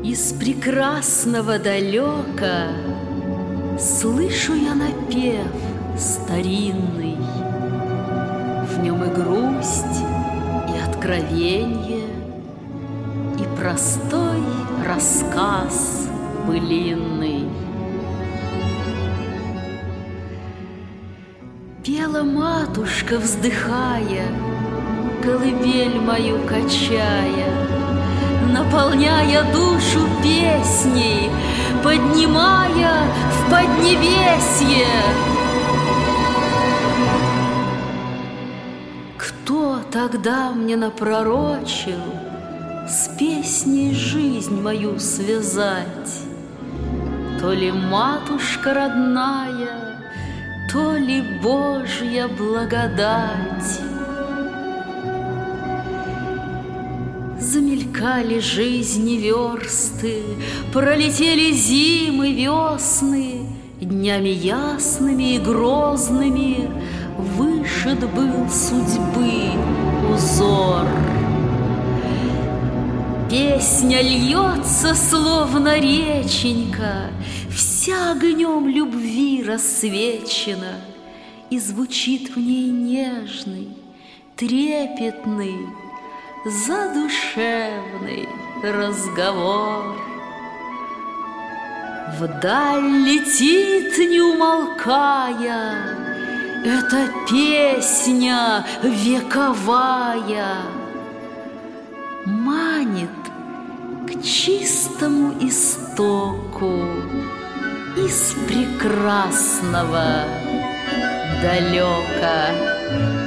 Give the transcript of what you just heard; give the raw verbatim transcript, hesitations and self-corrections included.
Из прекрасного далека слышу я напев старинный. В нем и грусть, и откровенье, и простой рассказ былинный. Пела матушка, вздыхая, колыбель мою качая, наполняя душу песней, поднимая в поднебесье. Кто тогда мне напророчил с песней жизнь мою связать? То ли матушка родная, то ли Божья благодать. Замелькали жизни версты, пролетели зимы, весны, днями ясными и грозными вышит был судьбы узор. Песня льется, словно реченька, вся огнем любви рассвечена, и звучит в ней нежный, трепетный, задушевный разговор. Вдаль летит, не умолкая, эта песня вековая, манит к чистому истоку из прекрасного далека.